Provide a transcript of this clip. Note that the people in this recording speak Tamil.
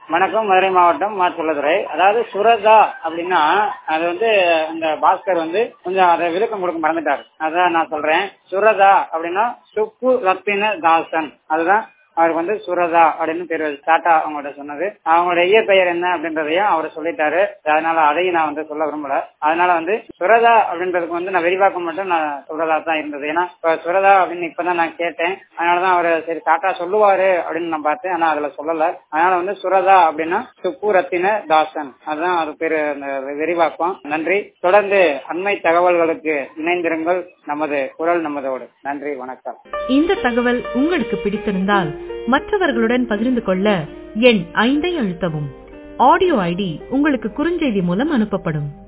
வணக்கம், மதுரை மாவட்டம் மாற்றுள்ளதுறை. அதாவது சுரதா அப்படின்னா அது வந்து இந்த பாஸ்கர் வந்து கொஞ்சம் அதை விளக்கம் கொடுக்க மறந்துட்டாரு. அதான் நான் சொல்றேன். சுரதா அப்படின்னா சுப்பு ரத்தின தாசன், அதுதான் அவருக்கு வந்து சுரதா அப்படின்னு பேர் டாட்டா அவங்கள்ட்ட சொன்னது. அவங்களோட இயற்பெயர் என்ன அப்படின்றதையும் அவர் சொல்லிட்டாரு. அதனால அதையும் நான் வந்து சொல்ல விரும்பல. அதனால வந்து சுரதா அப்படின்றதுக்கு வந்து நான் விரிவாக்கம் மட்டும் நான் சொல்றதா தான் இருந்தது. ஏன்னா இப்ப சுரதா அப்படின்னு இப்பதான் நான் கேட்டேன். அதனாலதான் அவரு சரி டாட்டா சொல்லுவாரு அப்படின்னு நான் பார்த்தேன். ஆனா அதுல சொல்லல. அதனால வந்து சுரதா அப்படின்னா சுப்பு ரத்தின தாசன், அதுதான் அது பேரு விரிவாக்கம். நன்றி. தொடர்ந்து அண்மை தகவல்களுக்கு இணைந்திருங்கள். நமது குரல் நமதோடு. நன்றி, வணக்கம். இந்த தகவல் உங்களுக்கு பிடித்திருந்தால் மற்றவர்களுடன் பகிர்ந்து கொள்ள எண் 5 அழுத்தவும். ஆடியோ ஐடி உங்களுக்கு குறுஞ்செய்தி மூலம் அனுப்பப்படும்.